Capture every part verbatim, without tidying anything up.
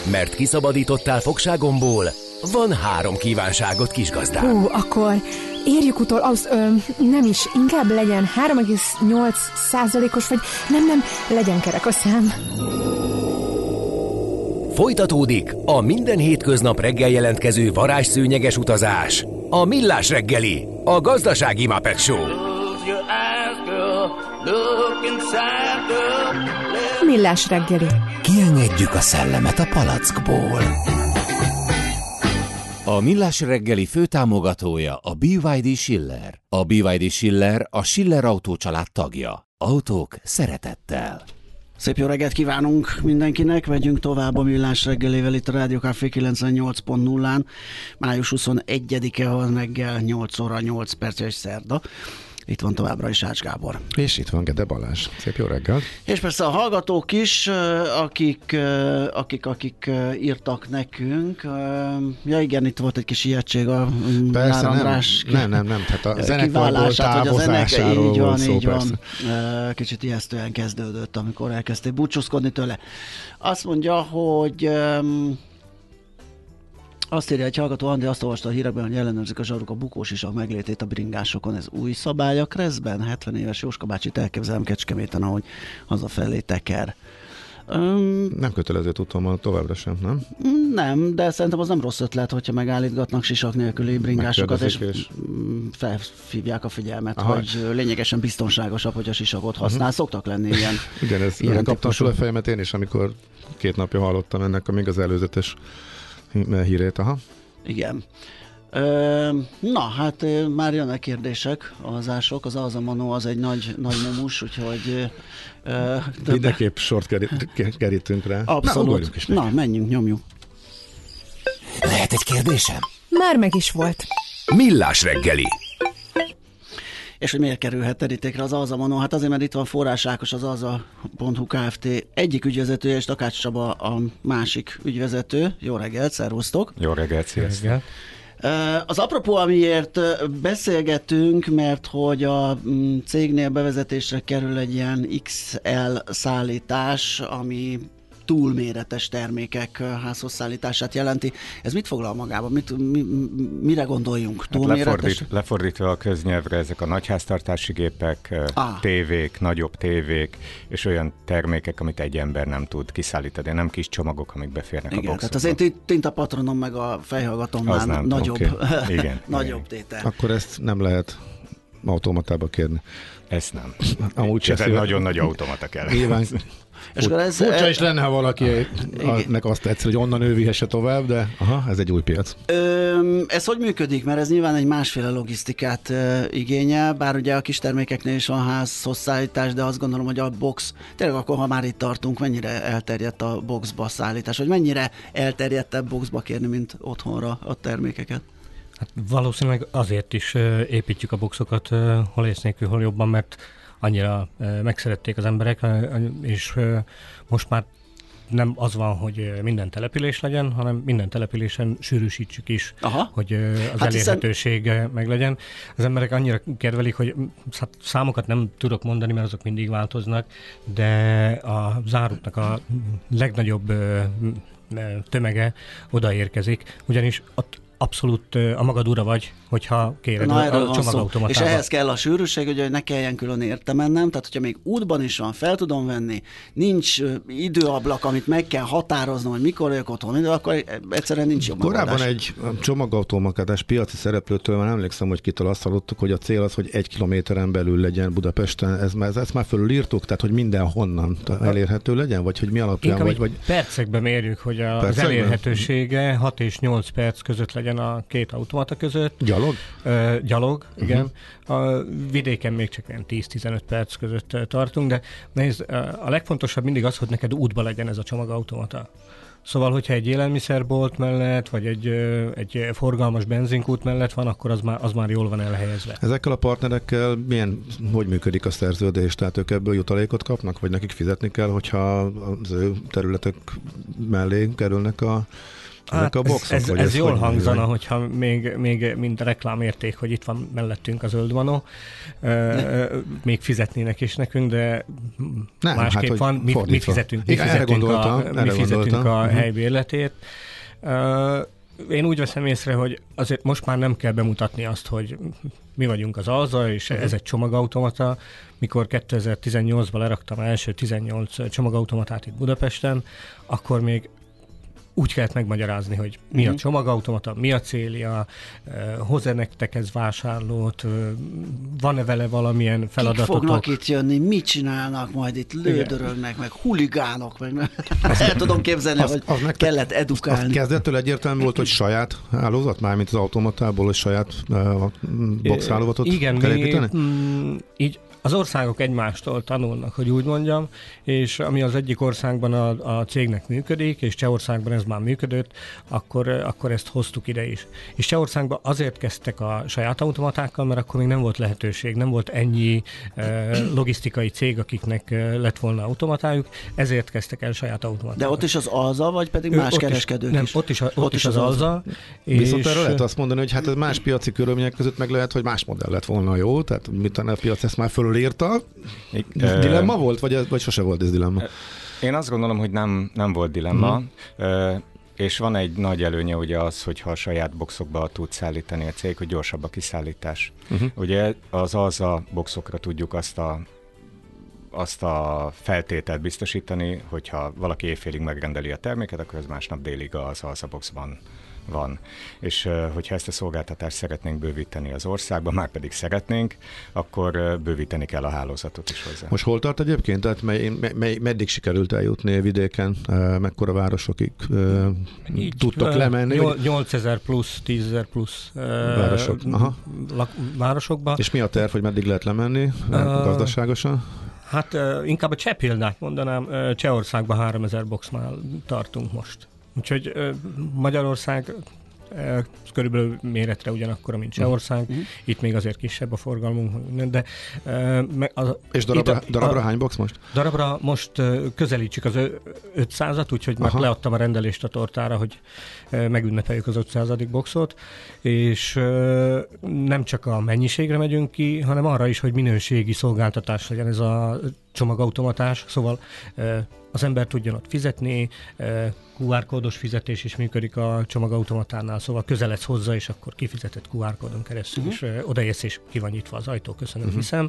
Mert kiszabadítottál fogságomból, van három kívánságot, kisgazdám. Hú, akkor érjük utol, az, ö, nem is, inkább legyen három egész nyolc százalékos, vagy nem, nem, legyen kerek a szám. Folytatódik a minden hétköznap reggel jelentkező varázsszőnyeges utazás. A Millás reggeli, a gazdasági Muppet Show. Millás reggeli. Kiengedjük a szellemet a palackból. A Millás reggeli főtámogatója a bé vé dé Schiller. A bé vé dé Schiller a Schiller Autó család tagja. Autók szeretettel. Szép jó reggelt kívánunk mindenkinek, vegyünk tovább a Millás reggelével itt a Rádió Café kilencvennyolc pont nullán. május huszonegyedike van reggel, nyolc óra nyolc perc és szerda. Itt van továbbra is Ács Gábor. És itt van Gede Balázs. Szép jó reggelt. És persze a hallgatók is, akik, akik, akik írtak nekünk. Ja igen, itt volt egy kis ijegység a persze, András nem, nem, nem, nem, tehát a zenekarból távozásáról így van, szó, így persze. van. Kicsit ijesztően kezdődött, amikor elkezdték búcsúzkodni tőle. Azt mondja, hogy azt írja egy hallgató, Andi, azt olvasta a hírekben, hogy ellenőrzik a zsaruk a bukósisak meglétét a bringásokon. Ez új szabály a Kreszben? hetven éves Jóska bácsit elképzelem Kecskeméten, ahogy hazafelé teker. Um, nem kötelező tudtommal továbbra sem, nem? Nem, de szerintem az nem rossz ötlet, hogyha megállítgatnak sisak nélküli bringásokat, és, és felhívják a figyelmet, aha, hogy lényegesen biztonságosabb, hogy a sisakot használ. Uh-huh. Szoktak lenni ilyen. Igen, ez ilyen kaptam fel a fejemet én is, amikor két napja hallottam ennek a még az előzetes hírét, aha. Igen. Ö, na, hát már jönnek kérdések, alzások. Az alzamanó az egy nagy, nagy mumus, úgyhogy ö, mindenképp sort kerítünk rá. Abszolút. Na, na, menjünk, nyomjuk. Lehet egy kérdésem? Már meg is volt. Millás reggeli. És hogy miért kerülhet terítékre az alzamanó? Hát azért, mert itt van Forrás Ákos, az alza pont hu Kft. Egyik ügyvezetője, és Takács Csaba a másik ügyvezető. Jó reggelt, szervusztok! Jó reggelt, sziasztok! Az apropó, amiért beszélgetünk, mert hogy a cégnél bevezetésre kerül egy ilyen iksz el szállítás, ami túlméretes termékek házhozszállítását jelenti. Ez mit foglal magában? Mit, mi, mire gondoljunk? Túlméretes? Hát lefordít, lefordítva a köznyelvre, ezek a nagyháztartási gépek, ah. tévék, nagyobb tévék, és olyan termékek, amit egy ember nem tud kiszállítani, nem kis csomagok, amik beférnek igen, a boxokba. Tehát az én tintapatronom meg a fejhallgatomnál nem, nagyobb, okay. igen, nagyobb tétel. Akkor ezt nem lehet automatába kérni. Ezt nem. Amúgy ez egy nagyon nagy automata kell. Nyilván. És ez, furcsa is lenne, ha valakinek azt tetsz, hogy onnan ő vihesse tovább, de aha, ez egy új piac. Ö, ez hogy működik? Mert ez nyilván egy másféle logisztikát ö, igényel, bár ugye a kis termékeknél is van házhozszállítás, de azt gondolom, hogy a box, tényleg akkor, ha már itt tartunk, mennyire elterjedt a boxba szállítás, vagy mennyire elterjedtebb boxba kérni, mint otthonra a termékeket? Hát valószínűleg azért is építjük a boxokat hol ész nélkül, hol jobban, mert annyira megszerették az emberek, és most már nem az van, hogy minden település legyen, hanem minden településen sűrűsítsük is, aha, hogy az hát elérhetőség hiszen... meg legyen. Az emberek annyira kedvelik, hogy hát számokat nem tudok mondani, mert azok mindig változnak, de a záruknak a legnagyobb tömege odaérkezik, ugyanis ott abszolút a magad ura vagy, hogyha kéred na, a csomagautomatába. És ehhez kell a sűrűség, hogy ne kelljen külön érte mennem, tehát hogyha még útban is van, fel tudom venni, nincs időablak, amit meg kell határoznom, hogy mikor vagyok otthon, de akkor egyszerűen nincs jobb megoldás. Korábban egy csomagautomatás piaci szereplőtől már emlékszem, hogy kitől azt hallottuk, hogy a cél az, hogy egy kilométeren belül legyen Budapesten. Ez már, ezt már fölülírtuk, tehát hogy mindenhonnan elérhető legyen, vagy hogy mi alapján vagy, vagy... percekben mérjük, hogy a az elérhetősége hat és nyolc perc között legyen a két automata között. Gyalog? Uh, gyalog, igen. Uh-huh. A vidéken még csak ilyen tíz-tizenöt perc között tartunk, de nézd, a legfontosabb mindig az, hogy neked útba legyen ez a csomagautomata. Szóval, hogyha egy élelmiszerbolt mellett, vagy egy, egy forgalmas benzinkút mellett van, akkor az már, az már jól van elhelyezve. Ezekkel a partnerekkel milyen, hogy működik a szerződés? Tehát ők ebből jutalékot kapnak, vagy nekik fizetni kell, hogyha az ő területek mellé kerülnek a Hát a boxok, ez, ez, ez jól hangzana, vagy? Hogyha még, még mind reklámérték, hogy itt van mellettünk a zöld manó, még fizetnének is nekünk, de nem, másképp hát, van, mi, mi fizetünk, mi Igen, fizetünk gondoltam, a, mi fizetünk a uh-huh. helybérletét. Én úgy veszem észre, hogy azért most már nem kell bemutatni azt, hogy mi vagyunk az Alza, és uh-huh. ez egy csomagautomata. Mikor kétezer-tizennyolcban leraktam első tizennyolc csomagautomatát itt Budapesten, akkor még úgy kellett megmagyarázni, hogy mi uh-huh. a csomagautomata, mi a célja, uh, hoz-e nektek ez vásárlót, uh, van-e vele valamilyen feladatotok. Kik fognak itt jönni, mit csinálnak, majd itt lődörögnek, meg huligánok, meg el tudom képzelni, az, hogy az kellett edukálni. Az kezdettől egyértelmű volt, hogy saját hálózat, mármint az automatából, hogy saját uh, boxhálózatot Igen, kell mi, építeni? Mm, így az országok egymástól tanulnak, hogy úgy mondjam, és ami az egyik országban a, a cégnek működik, és Csehországban ez már működött, akkor, akkor ezt hoztuk ide is. És Csehországban azért kezdtek a saját automatákkal, mert akkor még nem volt lehetőség, nem volt ennyi eh, logisztikai cég, akiknek eh, lett volna automatájuk, ezért kezdtek el saját automatákkal. De ott is az Alza, vagy pedig más ott kereskedők is? Nem, is? ott is, a, ott ott is az, az Alza. És viszont erről lehet azt mondani, hogy hát ez más piaci körülmények között meg lehet, hogy más modell lett volna jó, tehát mit a piac ezt már fölül írta. Dilemma volt, vagy, vagy sose volt ez dilemma? Én azt gondolom, hogy nem, nem volt dilemma, uh-huh. és van egy nagy előnye ugye az, hogyha a saját boxokba tud szállítani a cég, hogy gyorsabb a kiszállítás. Uh-huh. Ugye az Alza boxokra tudjuk azt a azt a feltételt biztosítani, hogyha valaki éjfélig megrendeli a terméket, akkor ez másnap délig az Alza boxban van. És hogyha ezt a szolgáltatást szeretnénk bővíteni az országban, már pedig szeretnénk, akkor bővíteni kell a hálózatot is hozzá. Most hol tart egyébként? Tehát mely, mely, meddig sikerült eljutni vidéken? Mekkora városokig Így, tudtok lemenni? nyolcezer plusz, tízezer plusz Városok. Aha. Lak, városokba. És mi a terv, hogy meddig lehet lemenni uh, gazdaságosan? Hát uh, inkább a cseh példát mondanám. Uh, Csehországban háromezer boxnál tartunk most. Úgyhogy uh, Magyarország uh, körülbelül méretre ugyanakkora, mint Csehország. Uh-huh. Itt még azért kisebb a forgalmunk. De, uh, az, És darabra, a, darabra a, hány box most? Darabra most uh, közelítsük az ötszázat, úgyhogy már leadtam a rendelést a tortára, hogy uh, megünnepeljük az ötszázadik boxot. És uh, nem csak a mennyiségre megyünk ki, hanem arra is, hogy minőségi szolgáltatás legyen ez a csomagautomatás, szóval uh, az ember tudjon ott fizetni, kú ár kódos fizetés is működik a csomagautomatánál, szóval közeledsz hozzá, és akkor kifizetett kú ár kódon keresztül, uh-huh. és odaérsz, és ki van nyitva az ajtó, köszönöm, uh-huh. hiszem.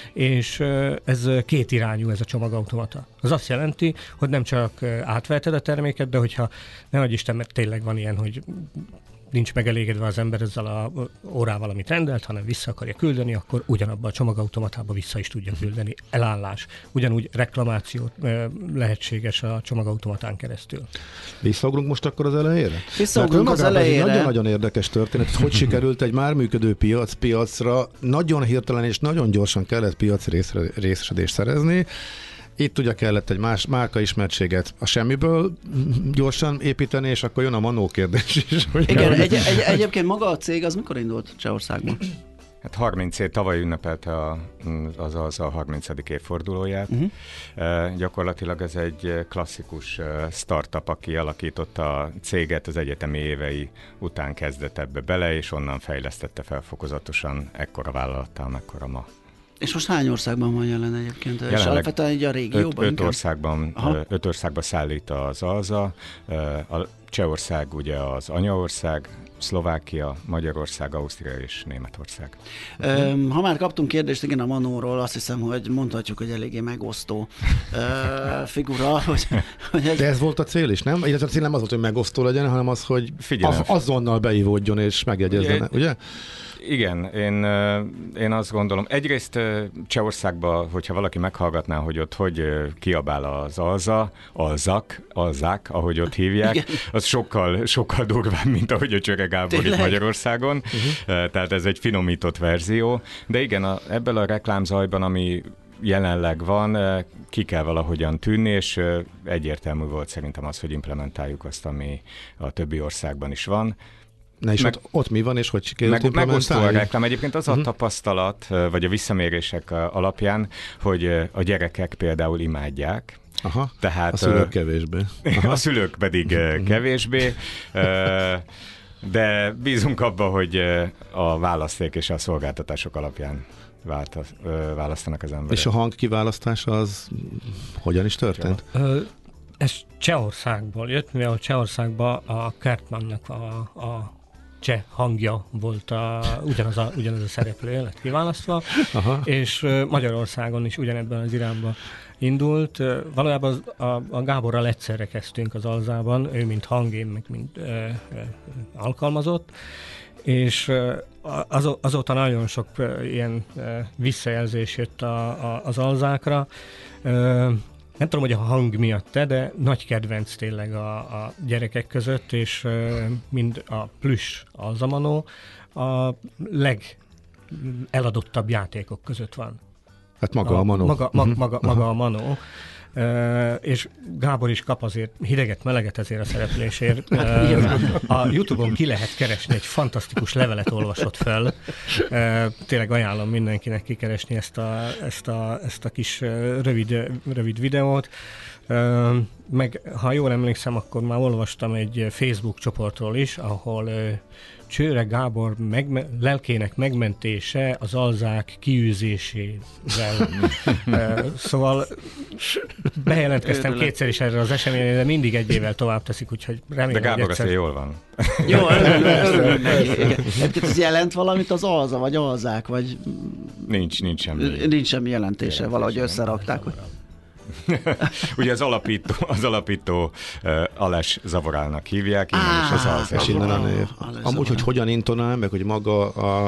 És ez két irányú, ez a csomagautomata. Az azt jelenti, hogy nem csak átveheted a terméket, de hogyha ne adj Isten, mert tényleg van ilyen, hogy nincs megelégedve az ember ezzel a órával, amit rendelt, hanem vissza akarja küldeni, akkor ugyanabban a csomagautomatába vissza is tudja küldeni. Elállás. Ugyanúgy reklamáció lehetséges a csomagautomatán keresztül. Visszaugrunk most akkor az elejére? Visszaugrunk az elejére. Nagyon-nagyon érdekes történet. Hogy sikerült egy már működő piac piacra nagyon hirtelen és nagyon gyorsan kellett piaci részesedést szerezni. Itt ugye kellett egy más márka ismertséget a semmiből gyorsan építeni, és akkor jön a manó kérdés is. Igen, egy, egy, egyébként maga a cég az mikor indult Csehországban? Hát harminc év, tavaly ünnepelte a, az, az a harmincadik évfordulóját. Uh-huh. Uh, gyakorlatilag ez egy klasszikus uh, startup, aki alakította a céget az egyetemi évei után kezdett ebbe bele, és onnan fejlesztette fel fokozatosan ekkora vállalattal, mekkora ma. És most hány országban van jelen egyébként? Jelenleg és alapvetően így a régióban? Öt, öt, országban, öt országban szállít az Alza. A Csehország ugye az anyaország, Szlovákia, Magyarország, Ausztria és Németország. Ha már kaptunk kérdést, igen, a Manóról, azt hiszem, hogy mondhatjuk, hogy eléggé megosztó figura. Hogy, hogy ez... De ez volt a cél is, nem? Illetve a cél nem az volt, hogy megosztó legyen, hanem az, hogy az, azonnal beívódjon és megjegyezzen, ugye? ugye? Igen, én, én azt gondolom, egyrészt Csehországban, hogyha valaki meghallgatná, hogy ott hogy kiabál az Alza, Alzak, Alzák, ahogy ott hívják, igen. Az sokkal, sokkal durvább, mint ahogy a Csöre Gábor itt Magyarországon. Uh-huh. Tehát ez egy finomított verzió. De igen, a, ebből a reklámzajban, ami jelenleg van, ki kell valahogyan tűnni, és egyértelmű volt szerintem az, hogy implementáljuk azt, ami a többi országban is van. Na és meg, ott, ott mi van, és hogy sikerült meg, megosztó a reklám. Egyébként az uh-huh. a tapasztalat, vagy a visszamérések alapján, hogy a gyerekek például imádják, Aha, Tehát, a szülők kevésbé. Aha. A szülők pedig kevésbé, de bízunk abba, hogy a választék és a szolgáltatások alapján választanak az emberek. És a hang kiválasztása az hogyan is történt? Ez Csehországból jött, mivel Csehországban a Kertmannnak a, a cseh hangja volt a, ugyanaz, a, ugyanaz a szereplő lett kiválasztva, aha. És Magyarországon is ugyanebben az irányba indult. Valójában a, a Gáborral egyszerre kezdtünk az Alzában, ő mint hang, én meg mint ö, ö, alkalmazott, és az, azóta nagyon sok ilyen visszajelzés jött a, a, az Alzákra. Nem tudom, hogy a hang miatt, de nagy kedvenc tényleg a, a gyerekek között, és mind a plüss alzamanó a legeladottabb játékok között van. Hát maga a, a manó. Maga, maga, uh-huh. maga, maga a manó. Uh, és Gábor is kap azért hideget, meleget ezért a szereplésért. Uh, a YouTube-on ki lehet keresni, egy fantasztikus levelet olvasott fel. Uh, tényleg ajánlom mindenkinek kikeresni ezt a, ezt a, ezt a kis rövid, rövid videót. Uh, meg ha jól emlékszem, akkor már olvastam egy Facebook csoportról is, ahol uh, Csőre Gábor megme- lelkének megmentése az alzák kiűzésével. uh, szóval bejelentkeztem Őrület. kétszer is erre az eseményre, de mindig egy évvel tovább teszik, úgyhogy remélem, de Gábor egyszer... azért jól van. Jó, örülök neki. Ez jelent valamit az alza, vagy alzák, vagy... Nincs, nincs semmi. Nincs semmi jelentése, Jelent, valahogy összerakták, hogy... Ugye az alapító, az alapító uh, Ales Zavorálnak hívják, innen ah, is az alza. És innen a név. Amúgy, hogy hogyan intonál, meg hogy maga a...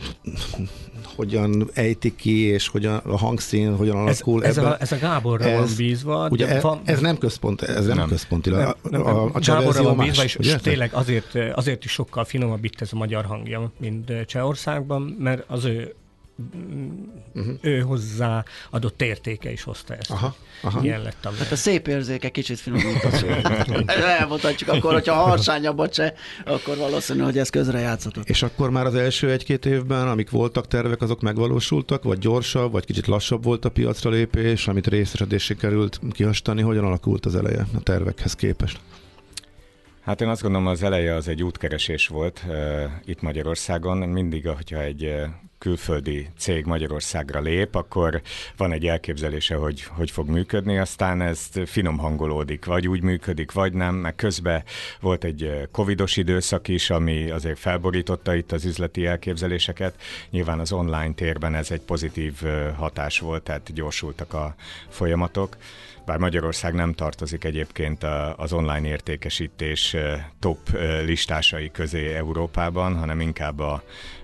hogyan ejti ki, és hogyan a hangszín, hogyan alakul. Ez, ez, a, ez a Gáborra ez, van bízva. Ugye de ez, van, ez nem központ, ez nem, nem központi. Nem, nem, a, a, a Gáborra van bízva, és, és tényleg azért, azért is sokkal finomabb itt ez a magyar hangja, mint Csehországban, mert az ő Uh-huh. ő hozzá adott értéke is hozta ezt. Aha, aha. Ilyen lett a hát a szép érzéke kicsit finomított. Elmondhatjuk akkor, hogyha harsányabb a cseh, akkor valószínű, hogy ez közre játszott. És akkor már az első egy-két évben, amik voltak tervek, azok megvalósultak, vagy gyorsabb, vagy kicsit lassabb volt a piacra lépés, amit részesedésig került kihastani, hogyan alakult az eleje a tervekhez képest? Hát én azt gondolom, az eleje az egy útkeresés volt uh, itt Magyarországon. Mindig, hogyha egy uh, külföldi cég Magyarországra lép, akkor van egy elképzelése, hogy hogy fog működni, aztán ez finom hangolódik, vagy úgy működik, vagy nem, meg közben volt egy covidos időszak is, ami azért felborította itt az üzleti elképzeléseket. Nyilván az online térben ez egy pozitív hatás volt, tehát gyorsultak a folyamatok. Bár Magyarország nem tartozik egyébként az online értékesítés top listásai közé Európában, hanem inkább a,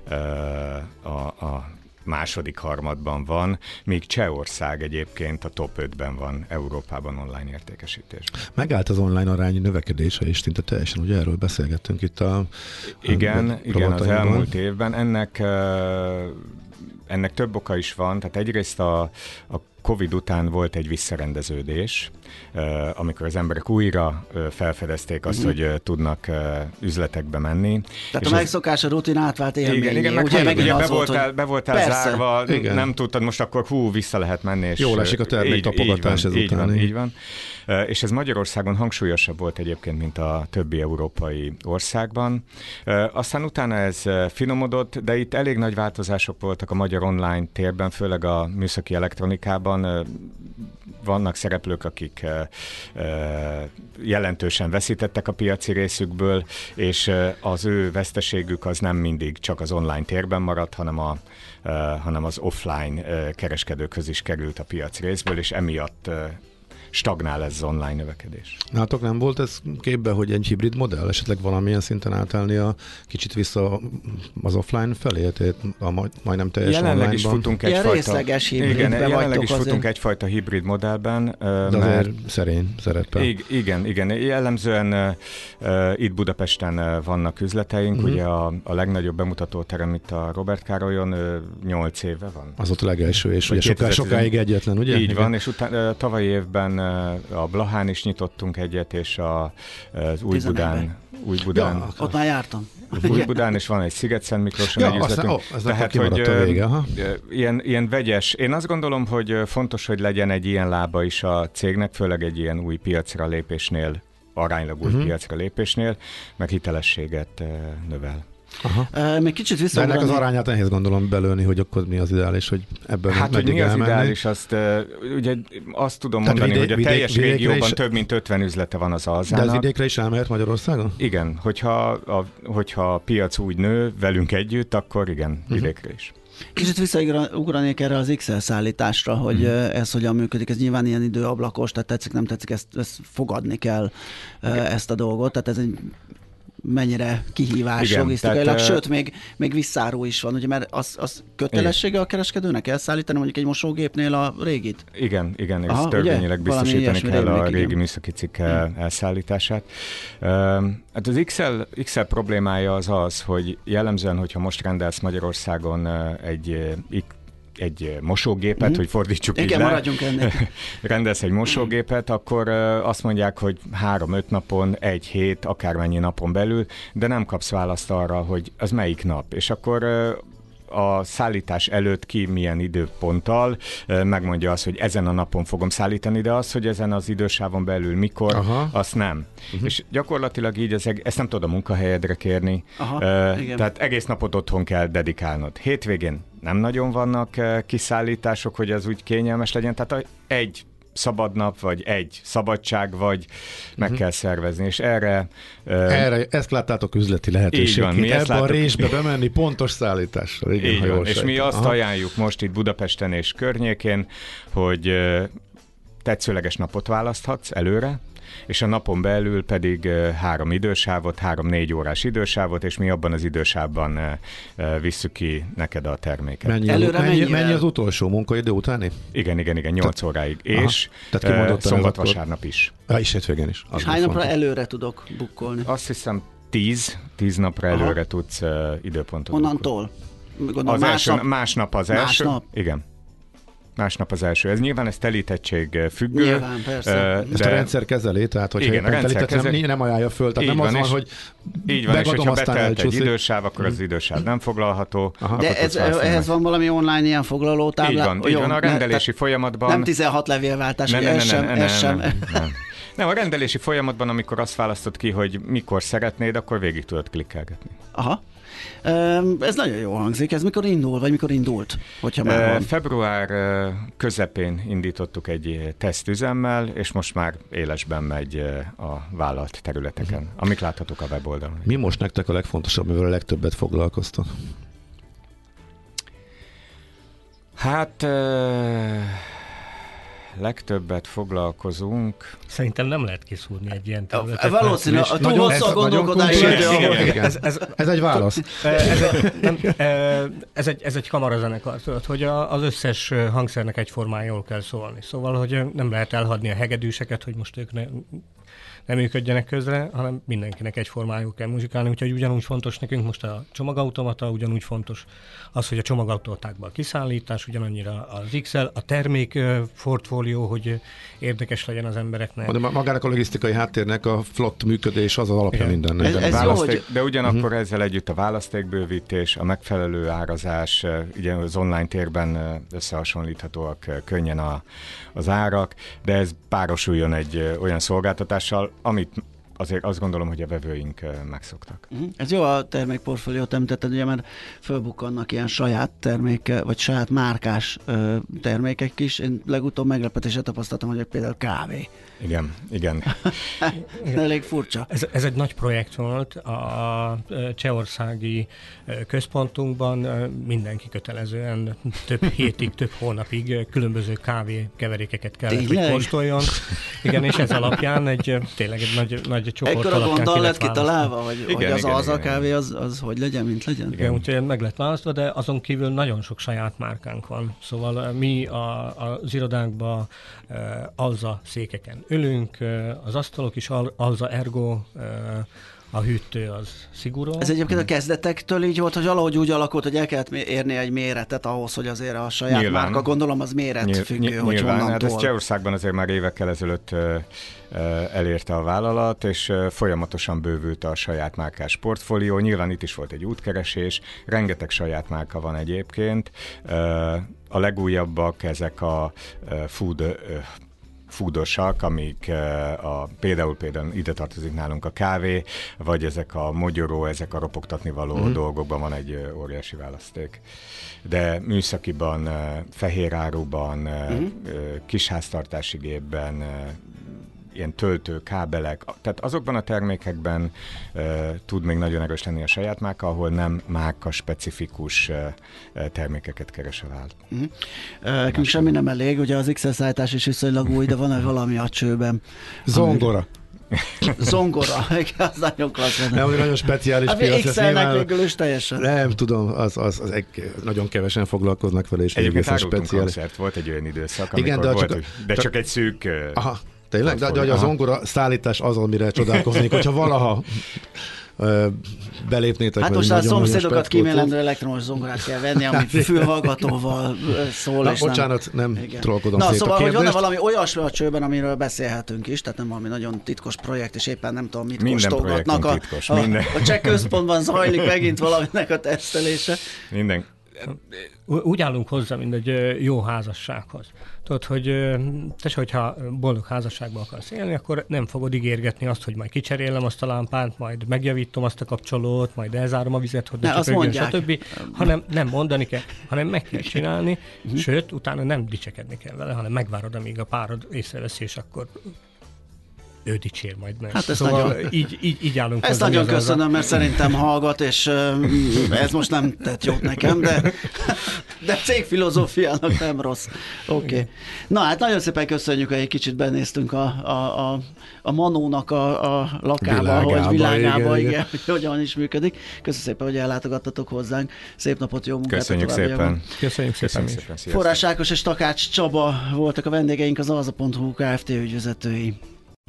a, a második harmadban van, míg Csehország egyébként a top ötben van Európában online értékesítésben. Megállt az online arány növekedése is, szinte teljesen, ugye erről beszélgettünk itt a... Igen, a igen, az elmúlt évben. Ennek, ennek több oka is van, tehát egyrészt a, a Covid után volt egy visszarendeződés, amikor az emberek újra felfedezték azt, mm-hmm. hogy tudnak üzletekbe menni. Tehát a megszokás, a rutin átvált élményé. Igen, igen, meg, ugye, ugye be voltál, be voltál zárva, igen. Nem tudtad, most akkor hú, vissza lehet menni. És jól esik a terméktapogatás ezután. Így van, így van. És ez Magyarországon hangsúlyosabb volt egyébként, mint a többi európai országban. Aztán utána ez finomodott, de itt elég nagy változások voltak a magyar online térben, főleg a műszaki elektronikában. Vannak szereplők, akik jelentősen veszítettek a piaci részükből, és az ő veszteségük az nem mindig csak az online térben maradt, hanem, a, hanem az offline kereskedőkhöz is került a piac részből, és emiatt stagnál ez az online növekedés. Nátok nem volt ez képbe, hogy egy hibrid modell, esetleg valamilyen szinten átállni a kicsit vissza az offline felé, tehát a majdnem teljes jelenleg online-ban? Is futunk egyfajta, részleges hibridben igen, jelenleg is azért. futunk egyfajta hibrid modellben. De azért mert szerény szerepe. Igen, igen. Jellemzően uh, itt Budapesten uh, vannak üzleteink, uh-huh. ugye a, a legnagyobb bemutatóterem itt a Robert Károlyon uh, nyolc éve van. Az ott a legelső, és ugye soká, sokáig egyetlen, ugye? Így igen. van, és után, uh, tavalyi évben a Blahán is nyitottunk egyet, és a, az Újbudán. Újbudán. Ja, ott már jártam. Újbudán, és van egy Sziget-Szent Miklóson ja, egy üzletünk. Ó, tehát, hogy a vége, ha? Ilyen, ilyen vegyes. Én azt gondolom, hogy fontos, hogy legyen egy ilyen lába is a cégnek, főleg egy ilyen új piacra lépésnél, aránylag új uh-huh. piacra lépésnél, meg hitelességet növel. Aha. Uh, még kicsit vissza. De ennek az arányát nehéz gondolom belőni, hogy akkor mi az ideális, hogy ebből hát, hogy mi az elmenni. ideális, azt, uh, ugye, azt tudom Tehát mondani, vidék, hogy a teljes vidék, régióban is... több mint ötven üzlete van az Alzának. De az vidékre is elmehet Magyarországon? Igen, hogyha a, hogyha a piac úgy nő velünk együtt, akkor igen, vidékre is. Kicsit visszaugranék erre az iksz el szállításra, hogy hmm. ez hogyan működik. Ez nyilván ilyen időablakos, tehát tetszik, nem tetszik, ezt, ezt fogadni kell, okay. ezt a dolgot. Tehát ez egy mennyire kihívás igen, logisztikailag, tehát, sőt, még, még visszáró is van, ugye, mert az, az kötelessége a kereskedőnek elszállítani mondjuk egy mosógépnél a régit? Igen, igen, és aha, törvényileg biztosítani kell a régi igen. műszaki cikk hmm. elszállítását. Uh, hát az iksz el, iksz el problémája az az, hogy jellemzően, hogyha most rendelsz Magyarországon egy egy mosógépet, uh-huh. hogy fordítsuk igen, így le. Maradjunk ennek. Rendelsz egy mosógépet, akkor uh, azt mondják, hogy három-öt napon, egy hét, akármennyi napon belül, de nem kapsz választ arra, hogy az melyik nap. És akkor uh, a szállítás előtt ki milyen időponttal uh, megmondja azt, hogy ezen a napon fogom szállítani, de az, hogy ezen az idősávon belül mikor, aha. azt nem. Uh-huh. És gyakorlatilag így az, ezt nem tudod a munkahelyedre kérni, aha, uh, tehát egész napot otthon kell dedikálnod. Hétvégén nem nagyon vannak uh, kiszállítások, hogy az úgy kényelmes legyen, tehát egy szabad nap, vagy egy szabadság, vagy meg uh-huh. kell szervezni, és erre... Uh, erre ezt láttátok üzleti lehetőségként, ebbe a résbe bemenni pontos szállítással. Igen, így van, és mi azt aha. ajánljuk most itt Budapesten és környékén, hogy uh, tetszőleges napot választhatsz előre, és a napon belül pedig uh, három idősávot, három-négy órás idősávot, és mi abban az idősávban uh, uh, visszük ki neked a terméket. Mennyi, Előre mennyi, mennyi az utolsó munkaidő utáni? Igen, igen, igen, nyolc Te, óráig. Aha. És uh, szombat-vasárnap is. Ja, és hétvégén is. És hány napra előre tudok bukkolni? Azt hiszem tíz, tíz napra aha. előre tudsz uh, időpontot. Onnantól? Az első, másnap az első. Másnap? Igen. Másnap az első. Ez nyilván ez telítettség függő. Nyilván, persze. Uh, Ezt a rendszer kezeli, tehát hogyha igen, éppen telített, kezeli... nem, nem ajánlja föl, tehát így nem van, az van, hogy így van, és hogyha betelt egy idősáv, akkor az idősáv nem foglalható. Aha. De ez, ehhez van valami online ilyen foglaló táblá? Így van, így van, a rendelési ne, folyamatban... Nem tizenhat levélváltás, ne, hogy ne, ez sem. Ne, ne, ez sem. Nem, nem. nem, a rendelési folyamatban, amikor azt választod ki, hogy mikor szeretnéd, akkor végig tudod klikkelgetni. Aha. Ez nagyon jól hangzik. Ez mikor indul, vagy mikor indult? Hogyha már van? Február közepén indítottuk egy tesztüzemmel, és most már élesben megy a vállalt területeken, uh-huh. amik láthatók a weboldalon. Mi most nektek a legfontosabb, mivel a legtöbbet foglalkoztok? Hát... Uh... legtöbbet foglalkozunk. Szerintem nem lehet kiszúrni egy ilyen területet. Valószínű, a túl hosszú a gondolkodás idő. Ez, ez, ez egy válasz. Ez egy, nem, ez egy, ez egy kamarazenekar, tudod, hogy az összes hangszernek egyformán jól kell szólni. Szóval, hogy nem lehet elhagyni a hegedűseket, hogy most ők ne, nem működjenek közre, hanem mindenkinek egyformájú kell muzsikálni, úgyhogy ugyanúgy fontos nekünk most a csomagautomata, ugyanúgy fontos az, hogy a csomagautomatákban kiszállítás, ugyanannyira az iksz el, a termék portfólió, hogy érdekes legyen az embereknek. De magának a logisztikai háttérnek a flott működés az az alapja igen. mindennek. Ez, ez jó, hogy... De ugyanakkor uh-huh. ezzel együtt a választékbővítés, a megfelelő árazás, ugye az online térben összehasonlíthatóak könnyen a, az árak, de ez párosuljon egy olyan szolgáltatással, amit azért azt gondolom, hogy a vevőink megszoktak. Uh-huh. Ez jó a termékportfóliót említetted, ugye, mert fölbukkannak ilyen saját terméke, vagy saját márkás ö, termékek is. Én legutóbb meglepetésre tapasztaltam, hogy például kávé. Igen, igen. Elég furcsa. Ez, ez egy nagy projekt volt. A csehországi központunkban mindenki kötelezően több hétig, több hónapig különböző kávékeverékeket kellett, hogy kóstoljon. Igen, és ez alapján egy tényleg egy nagy, nagy csoport ekkora alapján gondol lett kitalálva, hogy, igen, hogy az igen, az igen, a kávé, az, az hogy legyen, mint legyen? Igen, úgyhogy meg lett választva, de azon kívül nagyon sok saját márkánk van. Szóval mi a, az irodánkban Alza székeken ülünk, az asztalok is Alza Ergo a hűtő az szigorú. Ez egyébként a kezdetektől így volt, hogy valahogy úgy alakult, hogy el kellett érni egy méretet ahhoz, hogy azért a saját nyilván. Márka, gondolom az méret Nyilv, függő, nyilván. hogy honnantól. Hát ez Csehországban azért már évekkel ezelőtt uh, uh, elérte a vállalat, és uh, folyamatosan bővült a saját márkás portfólió. Nyilván itt is volt egy útkeresés, rengeteg saját márka van egyébként. Uh, a legújabbak ezek a uh, food uh, foodosak, amik a, például, például ide tartozik nálunk a kávé, vagy ezek a mogyoró, ezek a ropogtatni való mm. dolgokban van egy óriási választék. De műszakiban, fehéráruban, mm. kisháztartási gépben, ilyen töltő, kábelek, tehát azokban a termékekben uh, tud még nagyon erős lenni a saját márka, ahol nem márka specifikus uh, termékeket keres a vállalat. Uh-huh. Uh, Nekünk semmi nem elég, ugye az iksz el szállítás is viszonylag új, de van-e valami a csőben? Zongora. Zongora, az nagyon klassz. Nem, nagyon speciális hát piac. iksz elnek végül is teljesen. Nem tudom, az, az, az egy, nagyon kevesen foglalkoznak vele, és egyébként árultunk koncert, volt egy olyan időszak, amikor igen, de volt, csak, de csak, csak egy szűk... Aha. Tényleg? De, de hogy az zongora szállítás az, amire csodálkoznék, hogyha valaha ö, belépnétek. Hát most a szomszédokat kímélendő elektromos zongorát kell venni, ami fülhallgatóval szól. Na, és bocsánat, nem, nem trollkodom Na, szét szóval, a kérdést. hogy van valami olyasmi a csőben, amiről beszélhetünk is, tehát nem valami nagyon titkos projekt, és éppen nem tudom, mit minden kóstolgatnak. A, titkos, a, a cseh központban zajlik megint valaminek a tesztelése. Minden. Úgy állunk hozzá, mint egy jó házassághoz. Tudod, hogy te se, hogyha boldog házasságban akarsz élni, akkor nem fogod ígérgetni azt, hogy majd kicserélem azt a lámpát, majd megjavítom azt a kapcsolót, majd elzárom a vizet, hogy ne, ne csak rögjön, stb. Hanem nem mondani kell, hanem meg kell csinálni, uh-huh. sőt, utána nem dicsekedni kell vele, hanem megvárod, amíg a párod észreveszi, és akkor ő dicsér majd meg. Hát szóval nagyon, így, így, így állunk. Ezt nagyon köszönöm, mert szerintem hallgat, és uh, ez most nem tett jót nekem, de, de cégfilozófiának nem rossz. Oké. Okay. Na hát nagyon szépen köszönjük, hogy egy kicsit benéztünk a, a, a, a Manónak a, a lakába, világába, hogy világába, igen, igen, hogy hogyan is működik. Köszönöm szépen, hogy ellátogattatok hozzánk. Szép napot, jó munkát. Köszönjük szépen. Köszönjük szépen. szépen. Forrás Ákos és Takács Csaba voltak a vendégeink, az alza pont hu Kft. Ügyvezetői.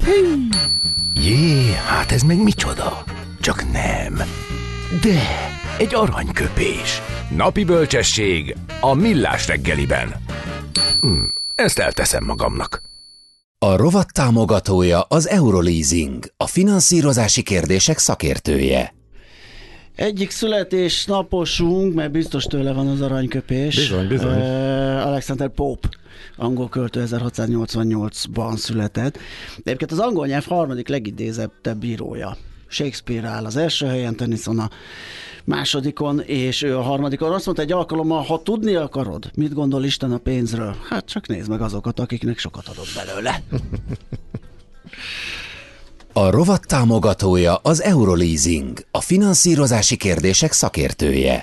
Jé, hát ez meg micsoda? Csak nem. De, egy aranyköpés. Napi bölcsesség a Millás reggeliben. Hm, ezt elteszem magamnak. A rovat támogatója az Euroleasing, a finanszírozási kérdések szakértője. Egyik születésnaposunk, mert biztos tőle van az aranyköpés. Bizony, bizony. Uh, Alexander Pope, angol költő, ezerhatszáznyolcvannyolcban született. De egyébként az angol nyelv harmadik legidézettebb írója. Shakespeare áll az első helyen, Tennyson a másodikon, és ő a harmadikon. Azt mondta egy alkalommal, ha tudni akarod, mit gondol Isten a pénzről, hát csak nézd meg azokat, akiknek sokat adott belőle. A rovat támogatója az Euroleasing, a finanszírozási kérdések szakértője.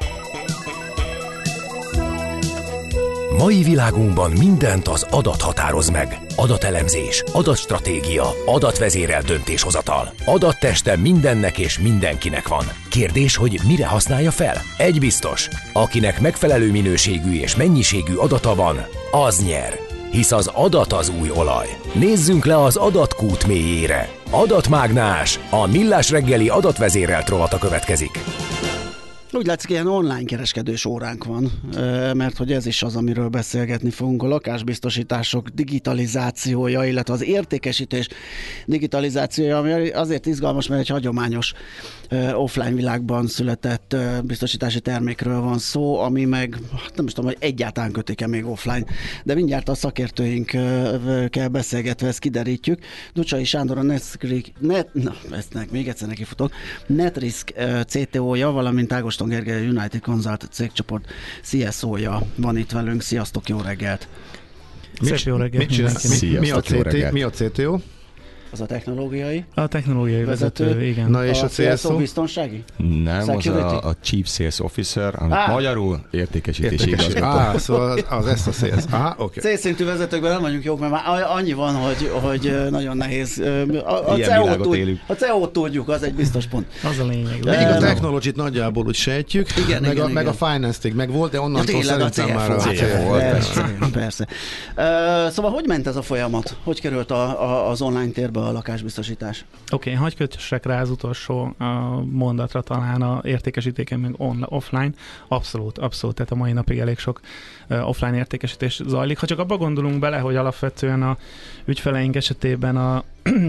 Mai világunkban mindent az adat határoz meg. Adatelemzés, adatstratégia, adatvezérelt döntéshozatal. Adatteste mindennek és mindenkinek van. Kérdés, hogy mire használja fel? Egy biztos, akinek megfelelő minőségű és mennyiségű adata van, az nyer. Hisz az adat az új olaj. Nézzünk le az adatkút mélyére. Adatmágnás, a Millás reggeli adatvezérelt rovata következik. Úgy látszik, ilyen online kereskedős óránk van, mert hogy ez is az, amiről beszélgetni fogunk. A lakásbiztosítások digitalizációja, illetve az értékesítés digitalizációja, ami azért izgalmas, mert egy hagyományos offline világban született biztosítási termékről van szó, ami meg, nem is tudom, hogy egyáltalán kötik-e még offline, de mindjárt a szakértőinkkel beszélgetve ezt kiderítjük. Ducsai Sándor a Netrisk, net, na, ezt még egyszer neki futok, Netrisk cé té ó-ja, valamint Ágoston Gergely United Consult cégcsoport cé es ó-ja van itt velünk. Sziasztok, jó reggelt! Mit, jó reggelt! Mit csinál, mi, mi, a cé té, mi a cé té ó? Az a technológiai? A technológiai vezető, vezető igen. Na és a, a cé es ó? Biztonsági? Nem, az a, a Chief Sales Officer, amit ah. magyarul értékesítési igazgató. Ah, szóval az, az ezt a sales. Ah, oké. Okay. C-szintű vezetőkben nem vagyunk jók, mert már annyi van, hogy, hogy nagyon nehéz. A, a Ilyen világot tud, élünk. A cé e ó-t tudjuk, az egy biztos pont. Az a lényeg. Még a technology-t nagyjából úgy sejtjük, igen, meg, igen, a, meg a finance-ig meg volt, de onnantól ja, szerintem már a cé e ó. Persze. Uh, szóval hogy ment ez a folyamat? Hogy került a, a, az online térbe a lakásbiztosítás. Oké, okay, hagyj kössek rá az utolsó uh, mondatra talán a értékesítéken, meg on- offline. Abszolút, abszolút, tehát a mai napig elég sok uh, offline értékesítés zajlik. Ha csak abba gondolunk bele, hogy alapvetően a ügyfeleink esetében a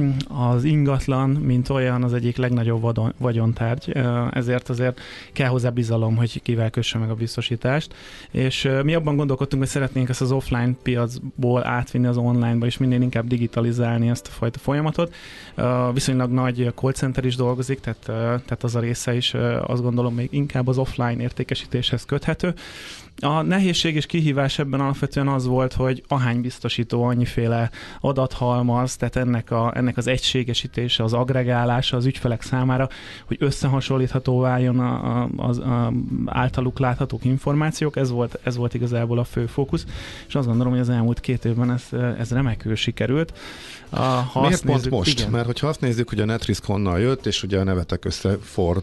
az ingatlan, mint olyan, az egyik legnagyobb vadon, vagyontárgy, ezért azért kell hozzá bizalom, hogy kivel kösse meg a biztosítást, és mi abban gondolkodtunk, hogy szeretnénk ezt az offline piacból átvinni az onlineba, és minél inkább digitalizálni ezt a fajta folyamatot. Viszonylag nagy call center is dolgozik, tehát, tehát az a része is azt gondolom még inkább az offline értékesítéshez köthető. A nehézség és kihívás ebben alapvetően az volt, hogy ahány biztosító, annyiféle adathalmaz, tehát ennek, a, ennek az egységesítése, az agregálása az ügyfelek számára, hogy összehasonlítható váljon a, a, az a általuk láthatók információk, ez volt, ez volt igazából a fő fókusz, és azt gondolom, hogy az elmúlt két évben ez, ez remekül sikerült. A, ha Miért pont nézzük, most? Igen. Mert hogyha azt nézzük, hogy a NetRisk honnan jött, és ugye a nevetek össze Ford,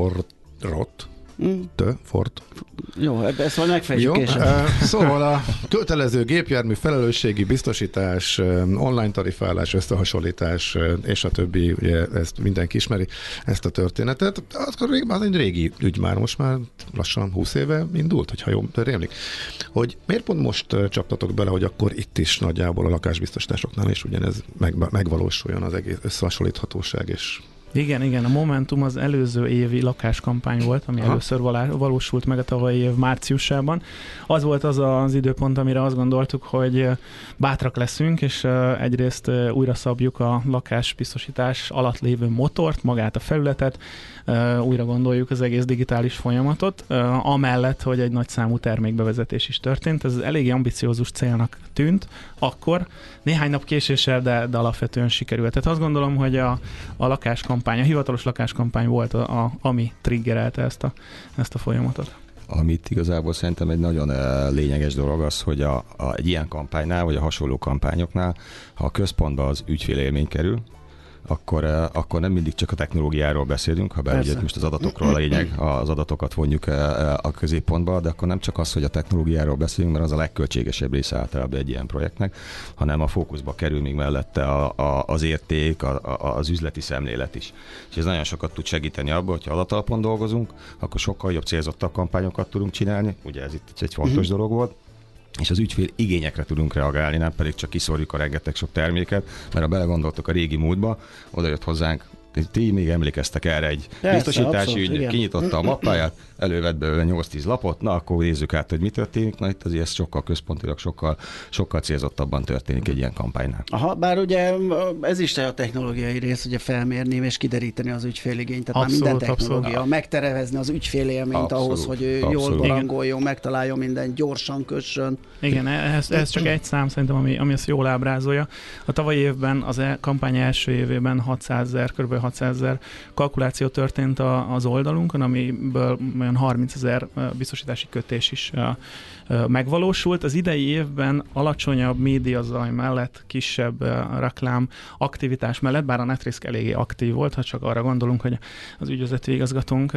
Fordrot, Mm. Tö, Ford. Jó, ezt majd megfejtjük később. Szóval a kötelező gépjármű felelősségi biztosítás, online tarifálás, összehasonlítás, és a többi, ugye ezt mindenki ismeri, ezt a történetet. Az egy régi ügy már, most már lassan húsz éve indult, hogyha jól rémlik. Hogy miért pont most csaptatok bele, hogy akkor itt is nagyjából a lakásbiztosításoknál is ugyanez meg, megvalósuljon az egész összehasonlíthatóság és Igen, igen, a Momentum az előző évi lakáskampány volt, ami Aha. először valósult meg a tavalyi év márciusában. Az volt az az időpont, amire azt gondoltuk, hogy bátrak leszünk, és egyrészt újra szabjuk a lakásbiztosítás alatt lévő motort, magát a felületet, újra gondoljuk az egész digitális folyamatot, amellett, hogy egy nagyszámú termékbevezetés is történt. Ez eléggé ambiciózus célnak tűnt akkor, néhány nap késéssel, de, de alapvetően sikerült. Tehát azt gondolom, hogy a, a lakáskampány, a hivatalos lakáskampány volt, a, a, ami triggerelte ezt a, ezt a folyamatot. Amit igazából szerintem egy nagyon lényeges dolog az, hogy a, a, egy ilyen kampánynál, vagy a hasonló kampányoknál, ha a központba az ügyfélélmény kerül, Akkor, akkor nem mindig csak a technológiáról beszélünk, ha bár ugye most az adatokról a lényeg, az adatokat vonjuk a középpontba, de akkor nem csak az, hogy a technológiáról beszélünk, mert az a legköltségesebb része általában egy ilyen projektnek, hanem a fókuszba kerül még mellette a, a, az érték, a, a, az üzleti szemlélet is. És ez nagyon sokat tud segíteni abban, hogyha adatalapon dolgozunk, akkor sokkal jobb célzottabb kampányokat tudunk csinálni, ugye ez itt egy fontos uh-huh. dolog volt, és az ügyfél igényekre tudunk reagálni, nem pedig csak kiszorjuk a rengeteg sok terméket, mert ha belegondoltok a régi múltba, oda jött hozzánk, ti még emlékeztek erre egy Persze, biztosítási ügy, igen. kinyitotta a mappáját, elővett belőle nyolc-tíz lapot, na akkor nézzük át, hogy mi történik, na itt azért ez sokkal központilag, sokkal, sokkal célzottabban történik egy ilyen kampánynál. Aha, bár ugye ez is a technológiai rész, ugye felmérni és kideríteni az ügyféligényt, tehát abszolút, már minden technológia, abszolút. megterevezni az ügyfélélményt ahhoz, hogy ő abszolút. jól barangoljon, megtaláljon minden, gyorsan kössön. Igen, ez, ez csak egy szám szerintem, ami, ami ezt jól ábrázolja. A tavalyi évben, az el, kampány első évében hatszázezer, kb. hatszázezer kalkuláció történt a, az oldalunkon, amiből olyan harmincezer biztosítási kötés is megvalósult. Az idei évben alacsonyabb médiazaj mellett, kisebb reklám aktivitás mellett, bár a NetRisk eléggé aktív volt, ha csak arra gondolunk, hogy az ügyvezető igazgatónk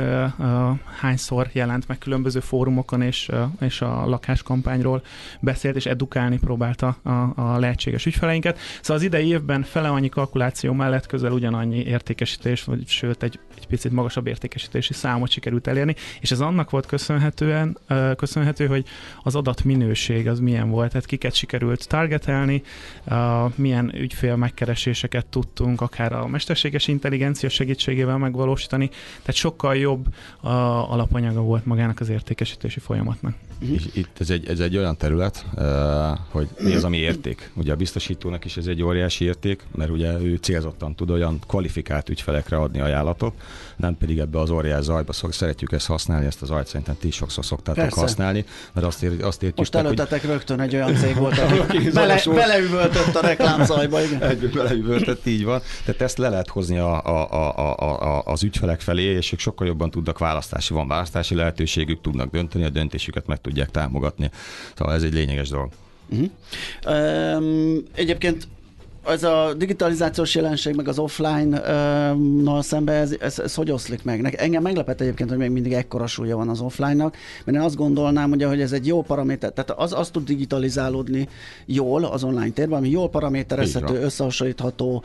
hányszor jelent meg különböző fórumokon és, és a lakáskampányról beszélt, és edukálni próbálta a, a lehetséges ügyfeleinket. Szóval az idei évben fele annyi kalkuláció mellett közel ugyanannyi értékesítés, vagy sőt egy, egy picit magasabb értékesítési számot sikerült elérni, és ez annak volt köszönhetően, köszönhető, hogy az adatminőség az milyen volt, tehát kiket sikerült targetelni, milyen ügyfél megkereséseket tudtunk akár a mesterséges intelligencia segítségével megvalósítani, tehát sokkal jobb alapanyaga volt magának az értékesítési folyamatnak. És itt ez egy, ez egy olyan terület, hogy mi az, ami érték. Ugye a biztosítónak is ez egy óriási érték, mert ugye ő célzottan tud olyan kvalifikált ügyfelekre adni ajánlatot, nem pedig ebbe az óriás zajba szok, szeretjük ezt használni, ezt az zajt szerintem ti is sokszor szoktátok Persze. használni, mert azt, ér, azt értjük. Most előttetek hogy... rögtön egy olyan cég volt, aki bele, beleüvöltött a reklámzajba. Egyből beleüvöltött, így van. Tehát ezt le lehet hozni a, a, a, a, a, az ügyfelek felé, és ők sokkal jobban tudnak választási, van választási lehetőségük, tudnak dönteni, a döntésüket meg tudják támogatni. Szóval ez egy lényeges dolog. Uh-huh. Um, egyébként ez a digitalizációs jelenség, meg az offline-nal szemben ez, ez, ez hogy oszlik meg? Engem meglepett egyébként, hogy még mindig ekkora súlya van az offline-nak, mert én azt gondolnám, ugye, hogy ez egy jó paraméter, tehát az, az tud digitalizálódni jól az online térben, ami jól paraméterezhető, összehasonlítható,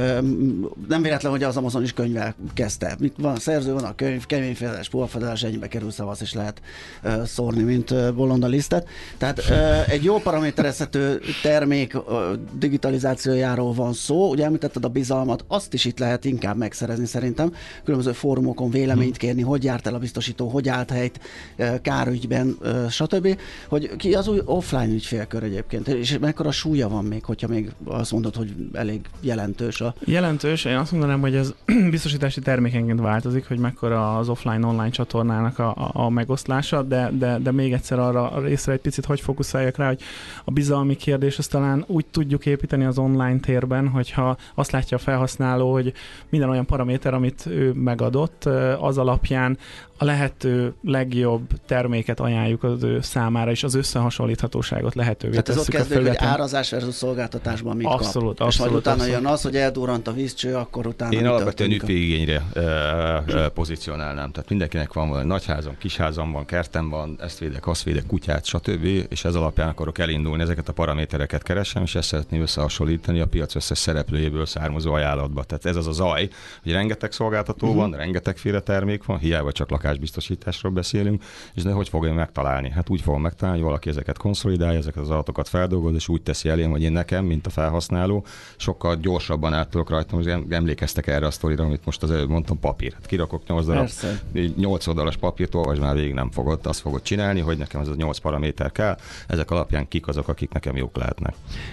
nem véletlen, hogy az Amazon is könyvvel kezdte. Mit van a szerző, van a könyv, keményfedeles, puhafedeles, ennyibe kerül, szavasz is lehet szórni, mint bolonda lisztet. Tehát egy jó paraméterezhető termék digitalizációjáról van szó. Ugye említetted a bizalmat, azt is itt lehet inkább megszerezni szerintem. Különböző fórumokon véleményt kérni, hogy járt el a biztosító, hogy állt helyt kárügyben, stb. Hogy ki az új offline ügyfélkör egyébként, és mekkora súlya van még, hogyha még azt mondod, hogy elég jelentős a... Jelentős, én azt mondanám, hogy ez biztosítási termékenként változik, hogy mekkora az offline-online csatornának a, a, a megoszlása, de, de, de még egyszer arra a részre egy picit hogy fókuszáljak rá, hogy a bizalmi kérdés azt talán úgy tudjuk építeni az online térben, hogyha azt látja a felhasználó, hogy minden olyan paraméter, amit ő megadott, az alapján a lehető legjobb terméket ajánljuk az ő számára, és az összehasonlíthatóságot lehetővé tesszük. Tehát ez ott kezdődik, hogy árazás versus szolgáltatásban mit abszolút, kap. Abszolút, és majd utána abszolút. jön az, hogy eldurrant a vízcső, akkor utána... Én alapvetően ügyféligényre e, e, pozícionálnám. Tehát mindenkinek van valami nagyházam, kisházam van, kertem van, ezt védek, azt védek, kutyát, stb. És ez alapján akarok elindulni, ezeket a paramétereket keresem, és ezt szeretném összehasonlítani a piac összes szereplőjéből származó ajánlatba. Tehát ez az a zaj, hogy rengeteg szolgáltató uh-huh. van, rengetegféle termék van, hiába csak lakásbiztosításról beszélünk, és de hogy fogom megtalálni? Hát úgy fogom megtalálni, hogy valaki ezeket konszolidálja, ezeket az adatokat feldolgoz, és úgy teszi elém, hogy én nekem, mint a felhasználó, sokkal gyorsabban át tudok rajtam, hogy emlékeztek erre a sztorira, amit most az előbb mondtam, papír. Hát kirakok nyolc darab, nyolc oldalas papírt, olvasd már végig nem fogod, azt fogod csinálni, hogy nekem ez a nyolc paraméter kell, ezek alapján kik azok, akik nekem jók lehetnek.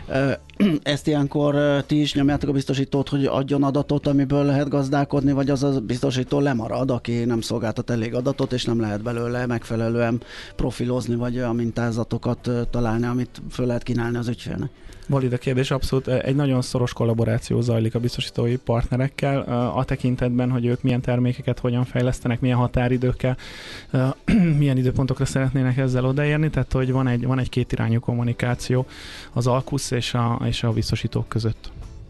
Ezt ilyenkor ti is nyomjátok a biztosítót, hogy adjon adatot, amiből lehet gazdálkodni, vagy az a biztosító lemarad, aki nem szolgáltat elég adatot, és nem lehet belőle megfelelően profilozni, vagy a mintázatokat találni, amit föl lehet kínálni az ügyfélnek? Valid a kérdés, abszolút. Egy nagyon szoros kollaboráció zajlik a biztosítói partnerekkel a tekintetben, hogy ők milyen termékeket hogyan fejlesztenek, milyen határidőkkel, milyen időpontokra szeretnének ezzel odaérni, tehát hogy van egy, van egy kétirányú kommunikáció az Alkusz és a, és a biztosítók között.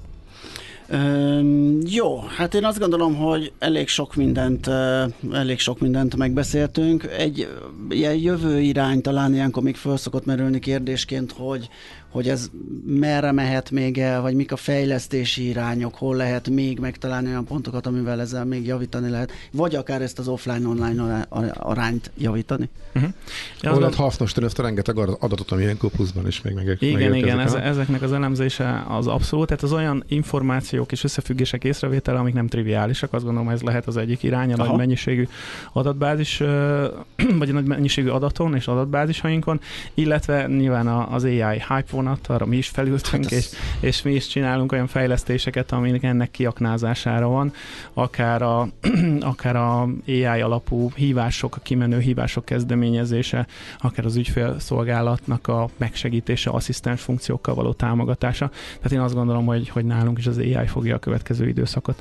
Üm, jó, hát én azt gondolom, hogy elég sok mindent, elég sok mindent megbeszéltünk. Egy ilyen jövő irány talán ilyenkor még föl szokott merülni kérdésként, hogy hogy ez merre mehet még el, vagy mik a fejlesztési irányok, hol lehet még megtalálni olyan pontokat, amivel ezzel még javítani lehet, vagy akár ezt az offline-online arányt javítani. Uh-huh. Hol lehet hasznos tenni ezt a rengeteg adatot, ami ilyenkor pluszban is még meg. Igen, igen, ez, ezeknek az elemzése az abszolút, tehát az olyan információk és összefüggések észrevétele, amik nem triviálisak, azt gondolom, ez lehet az egyik irány, a nagy mennyiségű adatbázis, vagy a nagy mennyiségű adaton és adatbázisainkon, illetve nyilván az á i hype vonat, arra mi is felültünk, hát és, és mi is csinálunk olyan fejlesztéseket, aminek ennek kiaknázására van, akár a, akár a á i alapú hívások, a kimenő hívások kezdeményezése, akár az ügyfélszolgálatnak a megsegítése, asszisztens funkciókkal való támogatása. Tehát én azt gondolom, hogy, hogy nálunk is az á i fogja a következő időszakot,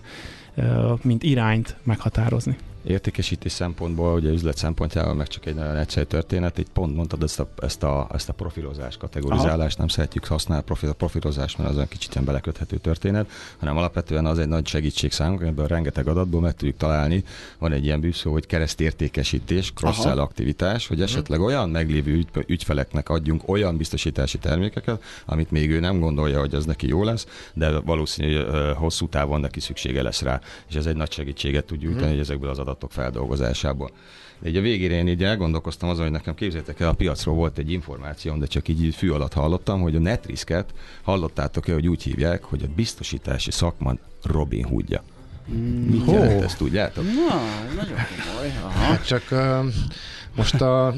mint irányt meghatározni. Értékesítés szempontból, ugye üzlet szempontjából meg csak egy nagyon egyszerű történet, itt pont mondtad ezt a, ezt a, ezt a profilozás, kategorizálást, nem szeretjük használni profil, a profilozás, mert az olyan kicsit ilyen beleköthető történet, hanem alapvetően az egy nagy segítség számunkra, ebből rengeteg adatból meg tudjuk találni. Van egy ilyen bűszó, hogy keresztértékesítés, cross-sell aktivitás, hogy esetleg olyan meglévő ügy, ügyfeleknek adjunk olyan biztosítási termékeket, amit még ő nem gondolja, hogy az neki jó lesz, de valószínűleg hosszú távon neki szüksége lesz rá. És ez egy nagy segítséget tud nyújtani, hogy ezekből az adatok feldolgozásából. De így a végére én így elgondolkoztam azon, hogy nekem képzeljétek el, a piacról volt egy információm, de csak így fű alatt hallottam, hogy a NetRisket hallottátok-e, hogy úgy hívják, hogy a biztosítási szakma Robin Hoodja. Mm, Mit oh. jelent ezt, tudjátok? Na, nagyon komoly. Hát csak... Uh... Most a...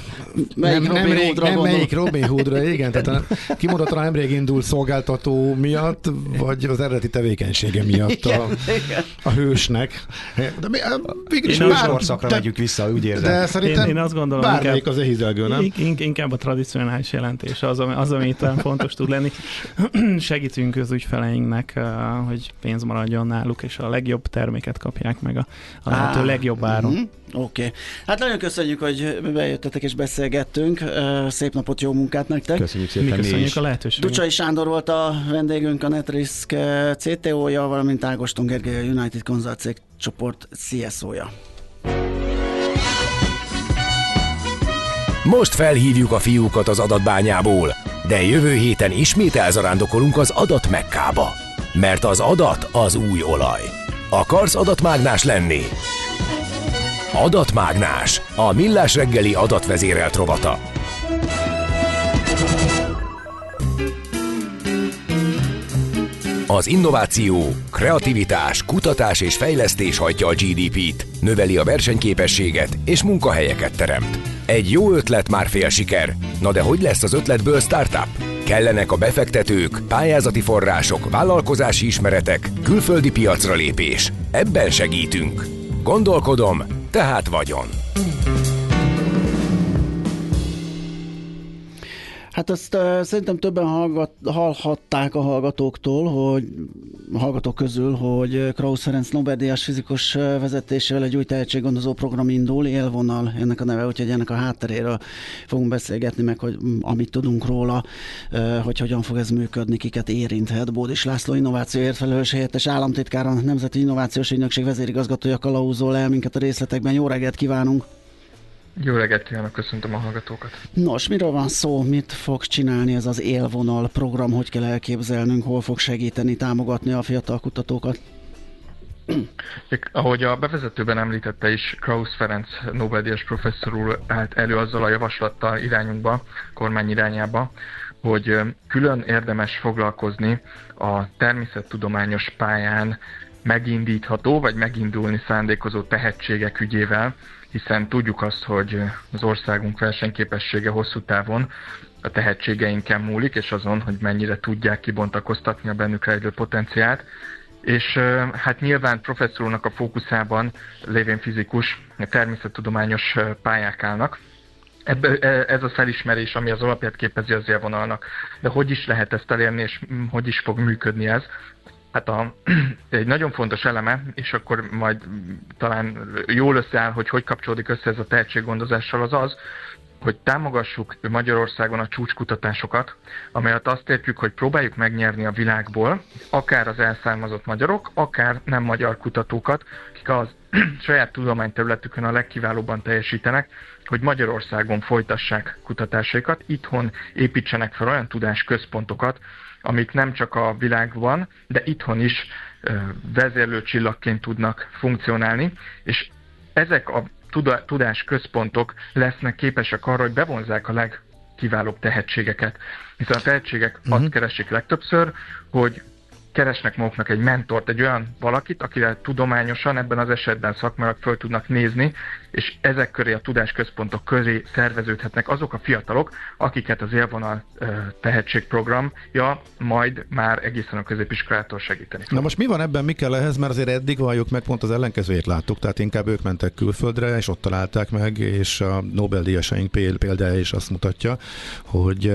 nem, nem, rég, nem melyik Robin Hoodra, igen, tehát a, kimondottan nemrég indult szolgáltató miatt, vagy az eredeti tevékenysége miatt igen, a, igen. a hősnek. De mi, végülis bár korszakra megyünk vissza, úgy érzem. De szerintem én, én azt gondolom, bármelyik az éhizelgő, nem? Inkább a tradicionális jelentés az, az ami itt fontos tud lenni. Segítünk az ügyfeleinknek, hogy pénz maradjon náluk, és a legjobb terméket kapják meg a, a lehető ah, legjobb áron. Mm-hmm. Oké. Okay. Hát nagyon köszönjük, hogy bejöttetek és beszélgettünk. Szép napot, jó munkát nektek. Köszönjük szépen. Mi köszönjük a lehetőséget. Ducsai Sándor volt a vendégünk, a NetRisk cé té ó-ja, valamint Ágoston Gergely, a United Consult cég csoport cé es ó-ja. Most felhívjuk a fiúkat az adatbányából, de jövő héten ismét elzarándokolunk az adat Mekkába. Mert az adat az új olaj. Akarsz adatmágnás lenni? Adatmágnás, a Millás reggeli adatvezérelt rovata. Az innováció, kreativitás, kutatás és fejlesztés hajtja a gé dé pét, növeli a versenyképességet és munkahelyeket teremt. Egy jó ötlet már fél siker. Na de hogy lesz az ötletből startup? Kellenek a befektetők, pályázati források, vállalkozási ismeretek, külföldi piacra lépés. Ebben segítünk. Gondolkodom, tehát vagyon. Hát azt uh, szerintem többen hallgat, hallhatták a hallgatóktól, hogy a hallgatók közül, hogy Krausz Ferenc Nobel-díjas fizikus vezetésével egy új tehetséggondozó program indul, Élvonal ennek a neve, úgyhogy ennek a hátteréről fogunk beszélgetni, meg hogy amit tudunk róla, uh, hogy hogyan fog ez működni, kiket érinthet. Bódis László innovációért felelős helyettes államtitkár, a Nemzeti Innovációs Ügynökség vezérigazgatója kalauzol el minket a részletekben. Jó reggelt kívánunk! Jó reggelt kívánok, köszöntöm a hallgatókat. Nos, miről van szó, mit fog csinálni ez az Élvonal program, hogy kell elképzelnünk, hol fog segíteni, támogatni a fiatal kutatókat? Ahogy a bevezetőben említette is, Krausz Ferenc Nobel-díjas professzor úr állt elő azzal a javaslattal irányunkba, kormány irányába, hogy külön érdemes foglalkozni a természettudományos pályán megindítható, vagy megindulni szándékozó tehetségek ügyével, hiszen tudjuk azt, hogy az országunk versenyképessége hosszú távon a tehetségeinken múlik, és azon, hogy mennyire tudják kibontakoztatni a bennük rejlő potenciált. És hát nyilván professzor úrnak a fókuszában lévén fizikus, a természettudományos pályák állnak. Ebbe, ez a felismerés, ami az alapját képezi az élvonalnak. De hogy is lehet ezt elérni, és hogy is fog működni ez? Hát a, egy nagyon fontos eleme, és akkor majd talán jól összeáll, hogy hogy kapcsolódik össze ez a tehetséggondozással, az az, hogy támogassuk Magyarországon a csúcskutatásokat, amelyet azt értjük, hogy próbáljuk megnyerni a világból, akár az elszármazott magyarok, akár nem magyar kutatókat, akik az saját tudományterületükön a legkiválóbban teljesítenek, hogy Magyarországon folytassák kutatásaikat, itthon építsenek fel olyan tudásközpontokat, amik nem csak a világban, de itthon is vezérlőcsillagként tudnak funkcionálni, és ezek a tudásközpontok lesznek képesek arra, hogy bevonzzák a legkiválóbb tehetségeket. Hiszen a tehetségek uh-huh. azt keresik legtöbbször, hogy keresnek maguknak egy mentort, egy olyan valakit, akire tudományosan, ebben az esetben szakmailag föl tudnak nézni, és ezek köré, a tudásközpontok közé szerveződhetnek azok a fiatalok, akiket az Élvonal tehetségprogramja majd már egészen a középiskolától segíteni fog. Na most mi van ebben, mi kell ehhez, mert azért eddig valljuk meg, pont az ellenkezőjét láttuk, tehát inkább ők mentek külföldre, és ott találták meg, és a Nobel-díjasaink példája is azt mutatja, hogy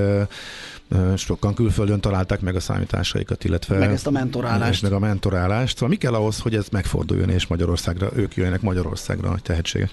sokan külföldön találták meg a számításaikat, illetve meg ezt a mentorálást. Meg a mentorálást. Szóval mi kell ahhoz, hogy ez megforduljon, és Magyarországra, ők jöjjenek Magyarországra nagy tehetségek?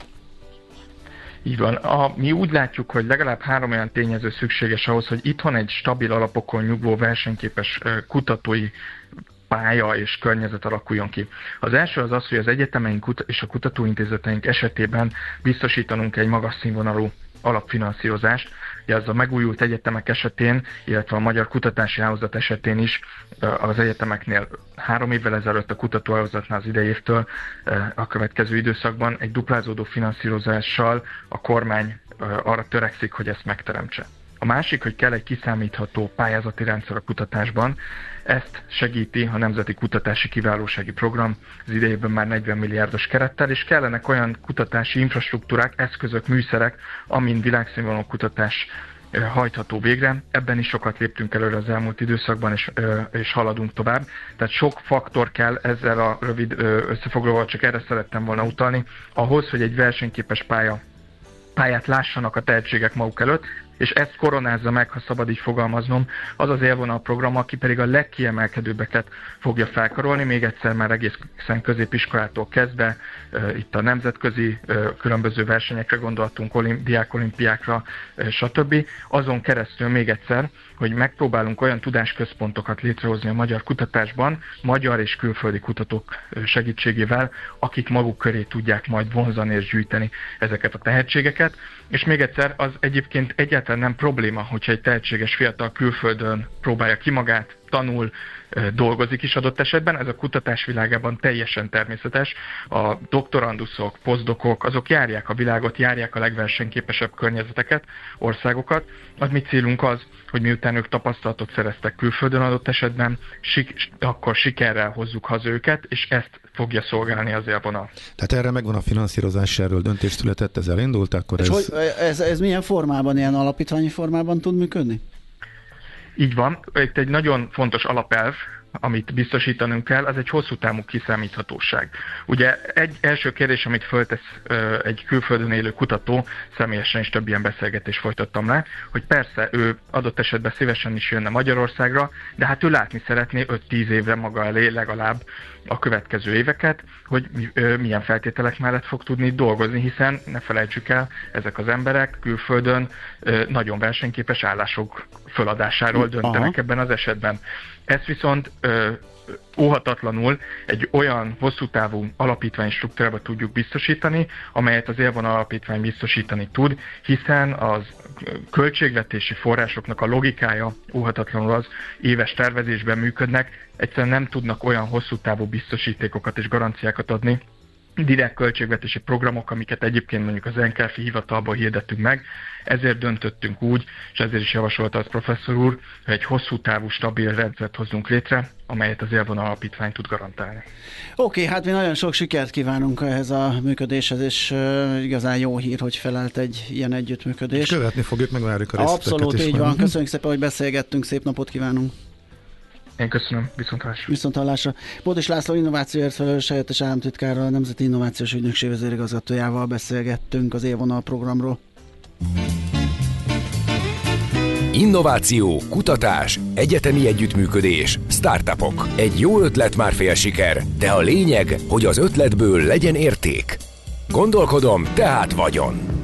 Így van. A, mi úgy látjuk, hogy legalább három olyan tényező szükséges ahhoz, hogy itthon egy stabil alapokon nyugvó versenyképes kutatói pálya és környezet alakuljon ki. Az első az az, hogy az egyetemeink és a kutatóintézeteink esetében biztosítanunk egy magas színvonalú alapfinanszírozást. Ez a megújult egyetemek esetén, illetve a Magyar Kutatási Hálózat esetén is az egyetemeknél három évvel ezelőtt, a kutatóhálózatnál az idei évtől a következő időszakban egy duplázódó finanszírozással a kormány arra törekszik, hogy ezt megteremtse. A másik, hogy kell egy kiszámítható pályázati rendszer a kutatásban. Ezt segíti a Nemzeti Kutatási Kiválósági Program az idejében már negyven milliárdos kerettel, és kellenek olyan kutatási infrastruktúrák, eszközök, műszerek, amin világszínvonalú kutatás hajtható végre. Ebben is sokat léptünk előre az elmúlt időszakban, és, és haladunk tovább. Tehát sok faktor kell, ezzel a rövid összefoglalóval csak erre szerettem volna utalni, ahhoz, hogy egy versenyképes pálya pályát lássanak a tehetségek maguk előtt, és ezt koronázza meg, ha szabad így fogalmaznom, az az élvonal program, aki pedig a legkiemelkedőbbeket fogja felkarolni, még egyszer már egészen középiskolától kezdve, itt a nemzetközi különböző versenyekre gondoltunk, olimp, diákolimpiákra, stb. Azon keresztül még egyszer, hogy megpróbálunk olyan tudásközpontokat létrehozni a magyar kutatásban, magyar és külföldi kutatók segítségével, akik maguk köré tudják majd vonzani és gyűjteni ezeket a tehetségeket. És még egyszer, az egyébként egyáltalán nem probléma, hogyha egy tehetséges fiatal külföldön próbálja ki magát, tanul, dolgozik is adott esetben, ez a kutatás világában teljesen természetes. A doktoranduszok, posztdokok, azok járják a világot, járják a legversenyképesebb környezeteket, országokat. Az mi célunk az, hogy miután ők tapasztalatot szereztek külföldön adott esetben, sik- akkor sikerrel hozzuk haza őket, és ezt fogja szolgálni az élvonal. Tehát erre megvan a finanszírozás, erről döntés született, ez elindult, akkor ez... És hogy, ez... Ez milyen formában, ilyen alapítványi formában tud működni? Így van. Itt egy nagyon fontos alapelv, amit biztosítanunk kell, az egy hosszú távú kiszámíthatóság. Ugye egy első kérdés, amit föltesz ö, egy külföldön élő kutató, személyesen is több ilyen beszélgetést folytattam le, hogy persze ő adott esetben szívesen is jönne Magyarországra, de hát ő látni szeretné öt-tíz évre maga elé legalább a következő éveket, hogy ö, milyen feltételek mellett fog tudni dolgozni, hiszen ne felejtsük el, ezek az emberek külföldön ö, nagyon versenyképes állások föladásáról döntenek Aha. ebben az esetben. Ezt viszont ö, óhatatlanul egy olyan hosszú távú alapítvány struktúrába tudjuk biztosítani, amelyet az élvonal alapítvány biztosítani tud, hiszen az költségvetési forrásoknak a logikája óhatatlanul az éves tervezésben működnek, egyszerűen nem tudnak olyan hosszú távú biztosítékokat és garanciákat adni, direkt költségvetési programok, amiket egyébként mondjuk az en ká ef i hivatalban hirdettünk meg, ezért döntöttünk úgy, és ezért is javasolta az professzor úr, hogy egy hosszú távú, stabil rendszert hozzunk létre, amelyet az élvonal alapítvány tud garantálni. Oké, okay, hát mi nagyon sok sikert kívánunk ehhez a működéshez, és uh, igazán jó hír, hogy felelt egy ilyen együttműködés. És követni fogjuk, megvárjuk a részleteket. Abszolút így van. Köszönjük szépen, hogy beszélgettünk, szép napot kívánunk. Én köszönöm, viszonthallásra. Viszonthallásra. Bódis László innovációért felelős helyettes államtitkárral, a Nemzeti Innovációs Ügynökség vezérigazgatójával beszélgettünk az élvonal programról. Innováció, kutatás, egyetemi együttműködés, startupok. Egy jó ötlet már fél siker, de a lényeg, hogy az ötletből legyen érték. Gondolkodom, tehát vagyon.